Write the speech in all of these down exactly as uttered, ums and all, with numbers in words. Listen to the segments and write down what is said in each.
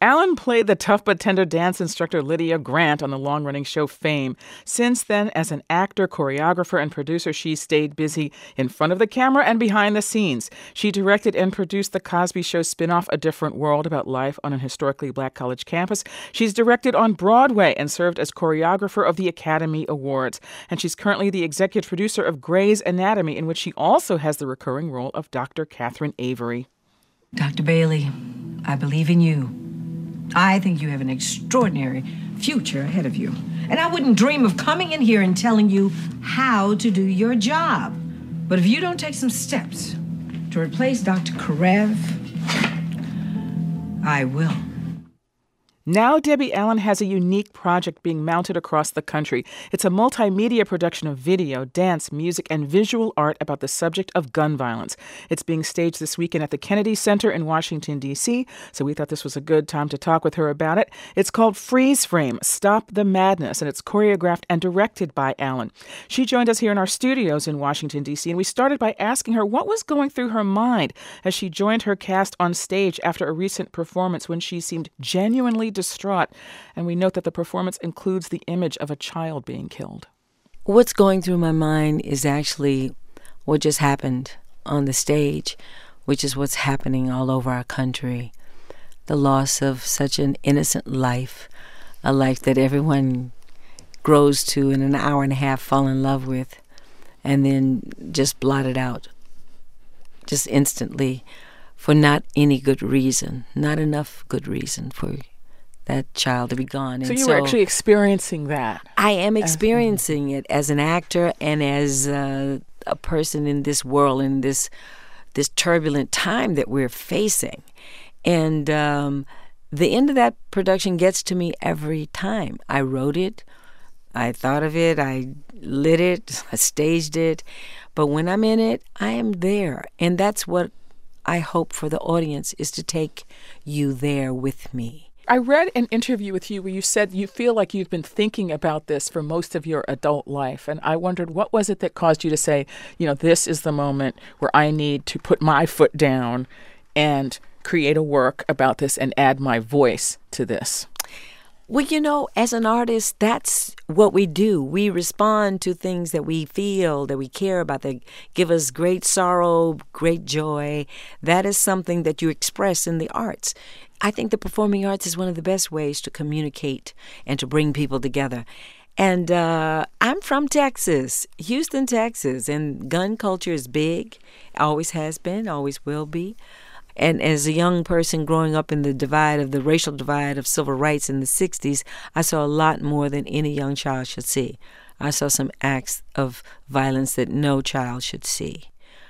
Alan played the tough but tender dance instructor Lydia Grant on the long-running show Fame. Since then, as an actor, choreographer, and producer, she's stayed busy in front of the camera and behind the scenes. She directed and produced the Cosby Show spin-off A Different World about life on an historically black college campus. She's directed on Broadway and served as choreographer of the Academy Awards. And she's currently the executive producer of Grey's Anatomy, in which she also has the recurring role of Doctor Catherine Avery. Doctor Bailey, I believe in you. I think you have an extraordinary future ahead of you. And I wouldn't dream of coming in here and telling you how to do your job. But if you don't take some steps to replace Doctor Karev, I will. Now Debbie Allen has a unique project being mounted across the country. It's a multimedia production of video, dance, music, and visual art about the subject of gun violence. It's being staged this weekend at the Kennedy Center in Washington, D C, so we thought this was a good time to talk with her about it. It's called Freeze Frame, Stop the Madness, and it's choreographed and directed by Allen. She joined us here in our studios in Washington, D C, and we started by asking her what was going through her mind as she joined her cast on stage after a recent performance when she seemed genuinely distraught, and we note that the performance includes the image of a child being killed. What's going through my mind is actually what just happened on the stage, which is what's happening all over our country. The loss of such an innocent life, a life that everyone grows to in an hour and a half fall in love with, and then just blotted out just instantly for not any good reason, not enough good reason for that child to be gone. So and you so were actually experiencing that. I am experiencing it as an actor and as uh, a person in this world, in this this turbulent time that we're facing. And um, the end of that production gets to me every time. I wrote it, I thought of it, I lit it, I staged it. But when I'm in it, I am there. And that's what I hope for the audience, is to take you there with me. I read an interview with you where you said you feel like you've been thinking about this for most of your adult life. And I wondered, what was it that caused you to say, you know, this is the moment where I need to put my foot down and create a work about this and add my voice to this? Well, you know, as an artist, that's what we do. We respond to things that we feel, that we care about, that give us great sorrow, great joy. That is something that you express in the arts. I think the performing arts is one of the best ways to communicate and to bring people together. And uh, I'm from Texas, Houston, Texas, and gun culture is big, always has been, always will be. And as a young person growing up in the divide of the racial divide of civil rights in the sixties, I saw a lot more than any young child should see. I saw some acts of violence that no child should see.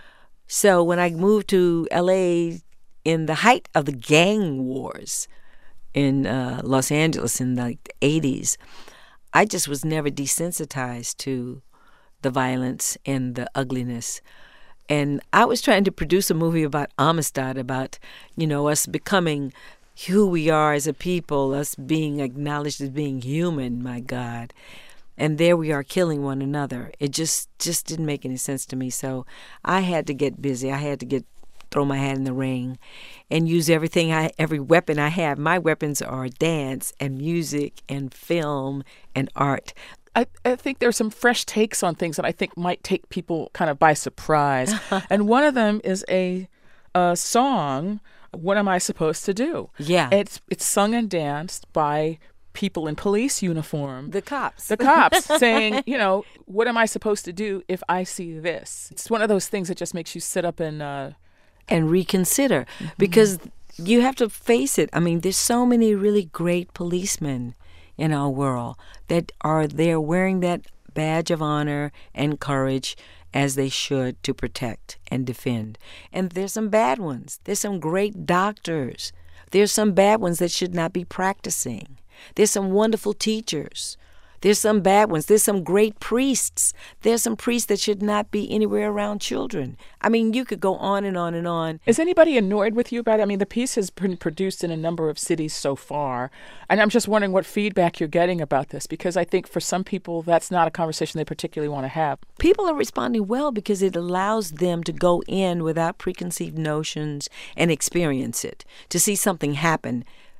So when I moved to L A in the height of the gang wars in uh, Los Angeles in the eighties, I just was never desensitized to the violence and the ugliness. And I was trying to produce a movie about Amistad, about, you know, us becoming who we are as a people, us being acknowledged as being human, my God. And there we are killing one another. It just, just didn't make any sense to me. So I had to get busy. I had to get throw my hat in the ring and use everything, I, every weapon I have. My weapons are dance and music and film and art. I, I think there's some fresh takes on things that I think might take people kind of by surprise. And one of them is a, a song, What Am I Supposed to Do? Yeah. It's it's sung and danced by people in police uniform. The cops. The cops saying, you know, what am I supposed to do if I see this? It's one of those things that just makes you sit up and... Uh, and reconsider. Mm-hmm. Because you have to face it. I mean, there's so many really great policemen in our world that are there wearing that badge of honor and courage as they should to protect and defend. And there's some bad ones. There's some great doctors. There's some bad ones that should not be practicing. There's some wonderful teachers. There's some bad ones. There's some great priests. There's some priests that should not be anywhere around children. I mean, you could go on and on and on. Is anybody annoyed with you about it? I mean, the piece has been produced in a number of cities so far. And I'm just wondering what feedback you're getting about this, because I think for some people, that's not a conversation they particularly want to have. People are responding well because it allows them to go in without preconceived notions and experience it, to see something happen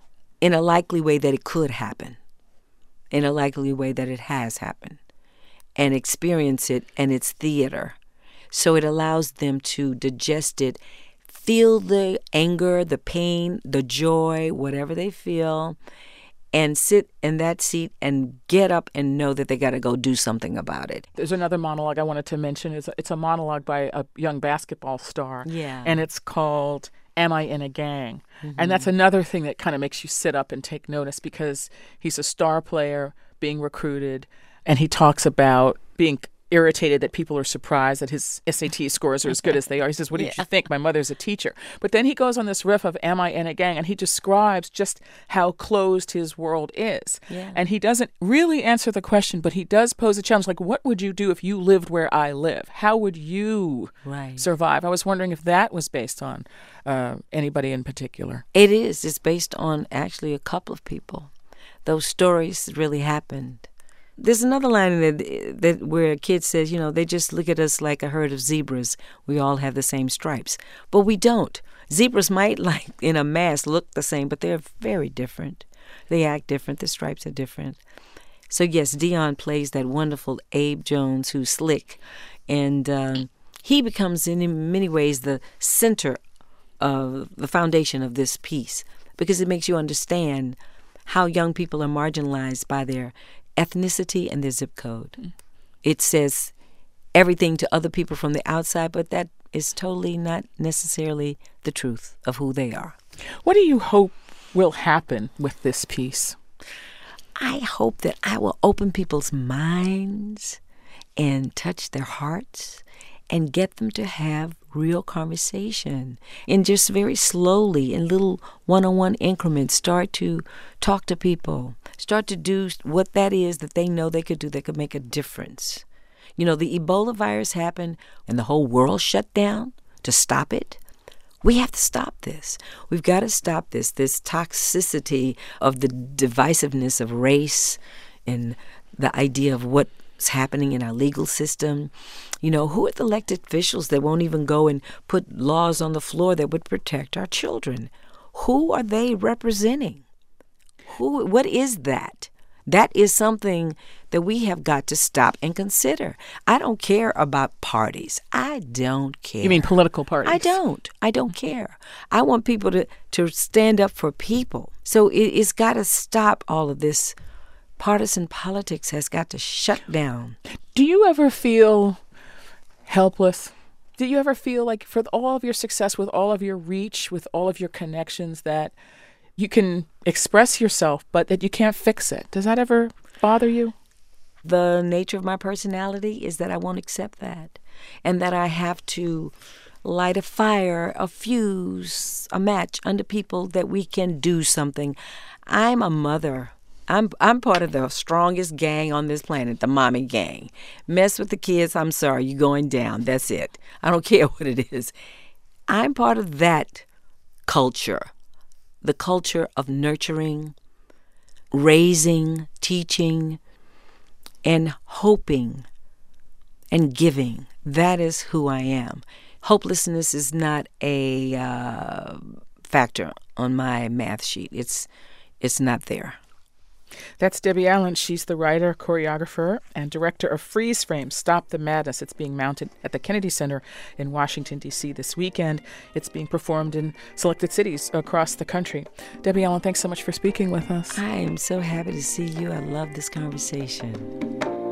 in a likely way that it could happen, in a likely way that it has happened, and experience it and its theater. So it allows them to digest it, feel the anger, the pain, the joy, whatever they feel, and sit in that seat and get up and know that they got to go do something about it. There's another monologue I wanted to mention. It's a, it's a monologue by a young basketball star. Yeah. And it's called Am I in a Gang? Mm-hmm. And that's another thing that kind of makes you sit up and take notice, because he's a star player being recruited, and he talks about being irritated that people are surprised that his S A T scores are as good as they are. He says, what did yeah. you think? My mother's a teacher. But then he goes on this riff of Am I in a Gang? And he describes just how closed his world is. Yeah. And he doesn't really answer the question, but he does pose a challenge. Like, what would you do if you lived where I live? How would you right. survive? I was wondering if that was based on uh, anybody in particular. It is. It's based on actually a couple of people. Those stories really happened. There's another line that that where a kid says, you know, they just look at us like a herd of zebras. We all have the same stripes. But we don't. Zebras might, like in a mass, look the same, but they're very different. They act different. The stripes are different. So, yes, Dion plays that wonderful Abe Jones who's slick. And um, he becomes, in many ways, the center of the foundation of this piece, because it makes you understand how young people are marginalized by their ethnicity and their zip code. Mm. It says everything to other people from the outside, but that is totally not necessarily the truth of who they are. What do you hope will happen with this piece? I hope that I will open people's minds and touch their hearts and get them to have real conversation, and just very slowly in little one-on-one increments start to talk to people, start to do what that is that they know they could do that could make a difference. You know, the Ebola virus happened and the whole world shut down to stop it. We have to stop this. We've got to stop this, this toxicity of the divisiveness of race and the idea of what's happening in our legal system. You know, who are the elected officials that won't even go and put laws on the floor that would protect our children? Who are they representing? Who? What is that? That is something that we have got to stop and consider. I don't care about parties. I don't care. You mean political parties? I don't. I don't care. I want people to, to stand up for people. So it, it's got to stop all of this. Partisan politics has got to shut down. Do you ever feel helpless? Do you ever feel like, for all of your success, with all of your reach, with all of your connections, that you can express yourself, but that you can't fix it? Does that ever bother you? The nature of my personality is that I won't accept that, and that I have to light a fire, a fuse, a match under people that we can do something. I'm a mother. I'm I'm part of the strongest gang on this planet, the mommy gang. Mess with the kids, I'm sorry, you're going down. That's it. I don't care what it is. I'm part of that culture, the culture of nurturing, raising, teaching, and hoping and giving. That is who I am. Hopelessness is not a uh, factor on my math sheet. It's it's not there. That's Debbie Allen. She's the writer, choreographer, and director of Freeze Frame, Stop the Madness. It's being mounted at the Kennedy Center in Washington, D C this weekend. It's being performed in selected cities across the country. Debbie Allen, thanks so much for speaking with us. I am so happy to see you. I love this conversation.